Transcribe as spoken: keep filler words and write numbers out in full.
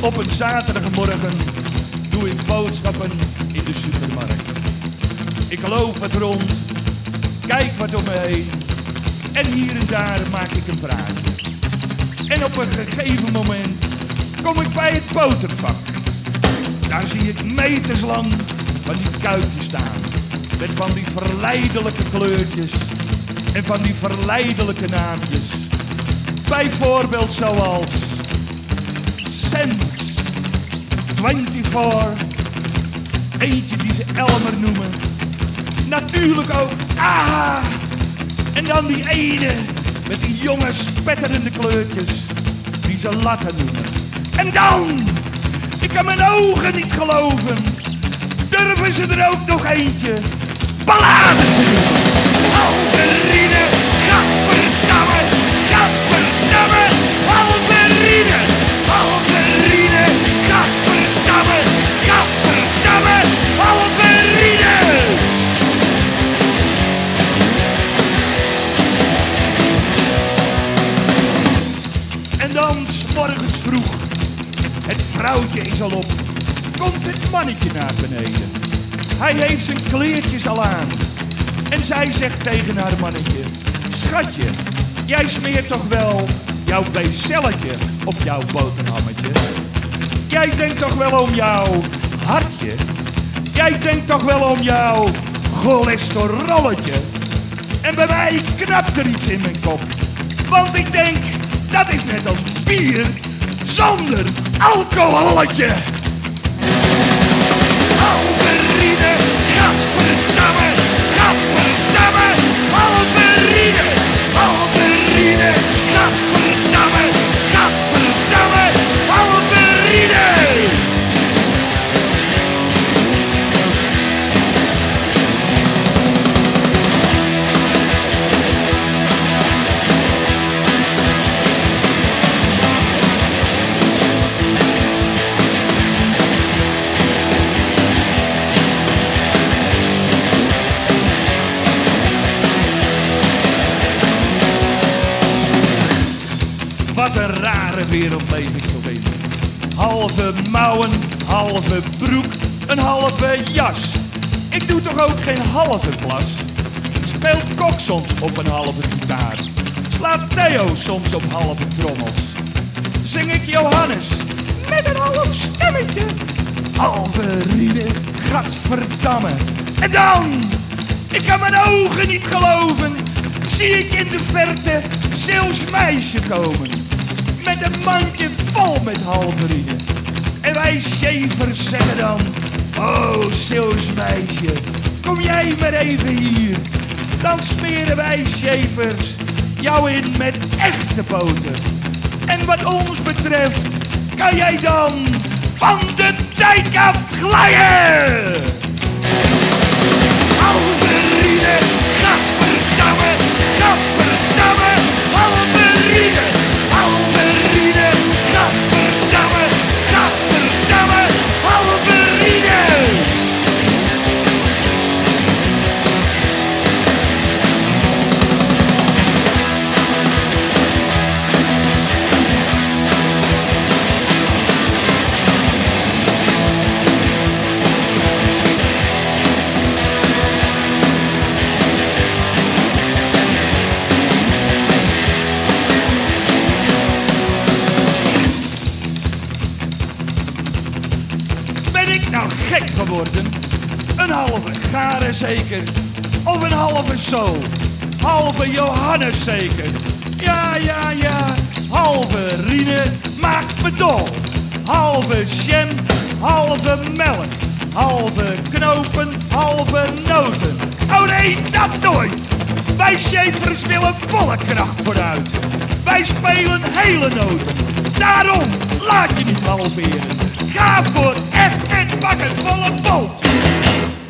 Op een zaterdagmorgen doe ik boodschappen in de supermarkt. Ik loop wat rond, kijk wat om me heen en hier en daar maak ik een praatje. En op een gegeven moment kom ik bij het botervak. Daar zie ik meterslang van die kuitjes staan. Met van die verleidelijke kleurtjes en van die verleidelijke naampjes. Bijvoorbeeld zoals Sense, vierentwintig, eentje die ze Elmer noemen. Natuurlijk ook AHA. En dan die ene met die jonge spetterende kleurtjes die ze latten noemen. En dan, ik kan mijn ogen niet geloven, durven ze er ook nog eentje ballade te doen. Halverine, gadverdamme, gadverdamme, Halverine, Halverine, gadverdamme, gadverdamme, Halverine. En dan, 's morgens vroeg, het vrouwtje is al op, komt het mannetje naar beneden. Hij heeft zijn kleertjes al aan. En zij zegt tegen haar mannetje: schatje, jij smeert toch wel jouw becelletje op jouw boterhammetje? Jij denkt toch wel om jouw hartje? Jij denkt toch wel om jouw cholesterolletje? En bij mij knapt er iets in mijn kop. Want ik denk, dat is net als bier zonder alcoholetje. Halverine, gadverdamme, gadverdamme, Halverine, Halverine, gadverdamme, gadverdamme, Halverine. Wat een rare wereld leef ik nog in. Halve mouwen, halve broek, een halve jas. Ik doe toch ook geen halve plas. Speelt Kok soms op een halve gitaar. Slaat Theo soms op halve trommels. Zing ik Johannes met een half stemmetje. Halverine, gadverdamme. En dan, ik kan mijn ogen niet geloven, zie ik in de verte Zeeuws meisje komen. Met een mandje vol met Halverine. En wij schevers zeggen dan: oh, Zeeuws meisje, kom jij maar even hier. Dan smeren wij schevers jou in met echte boter. En wat ons betreft, kan jij dan van de dijk af glijden. Halverine, gadverdamme, gadverdamme, Halverine, Halverine, gadverdamme, gadverdamme, Halverine. Nou gek geworden, een halve garen zeker, of een halve zo, halve Johannes zeker. Ja, ja, ja, Halverine maakt me dol. Halve jam, halve melk, halve knopen, halve noten. Oh nee, dat nooit. Wij schevers willen volle kracht vooruit. Wij spelen hele noten. Daarom laat je niet halveren. Ga voor echt en pak een volle boot.